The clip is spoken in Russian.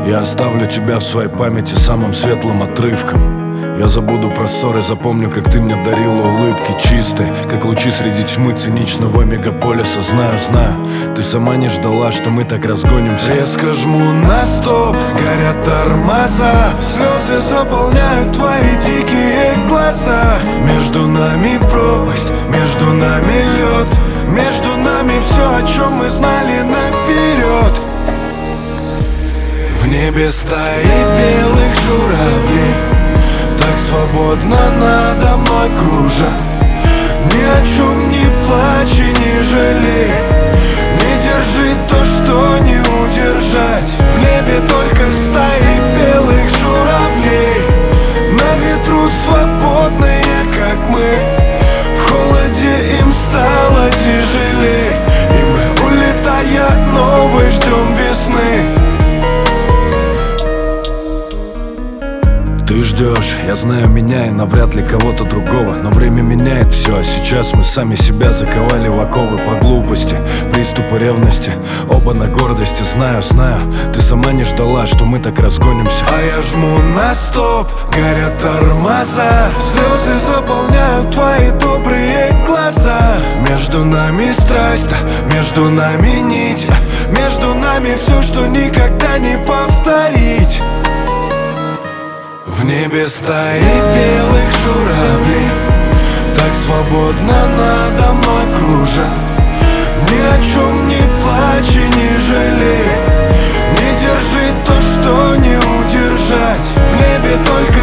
Я оставлю тебя в своей памяти самым светлым отрывком. Я забуду про ссоры, запомню, как ты мне дарила улыбки чистые, как лучи среди тьмы циничного мегаполиса. Знаю, ты сама не ждала, что мы так разгонимся. Резко жму на стоп, горят тормоза, слезы заполняют твои дикие глаза. Между нами пропасть, между нами лед, между нами все, о чем мы знали наперед. В небе стоит белых журавлей, так свободно надо мной кружа. Ни о чем не плачь и не жалей, не держи то, что не удержать. В небе только стаи белых журавлей, на ветру свободные, как мы. В холоде им стало тяжелей, и мы, улетая новой, ждем весны. Ты ждешь, я знаю меня и навряд ли кого-то другого. Но время меняет все, а сейчас мы сами себя заковали в оковы по глупости, приступы ревности, оба на гордости. Знаю, ты сама не ждала, что мы так разгонимся. А я жму на стоп, горят тормоза, слезы заполняют твои добрые глаза. Между нами страсть, между нами нить, между нами все, что никогда не повторить. В небе стоит белых журавлей, так свободно надо мной кружа. Ни о чем не плачь и не жалей, не держи то, что не удержать. В небе только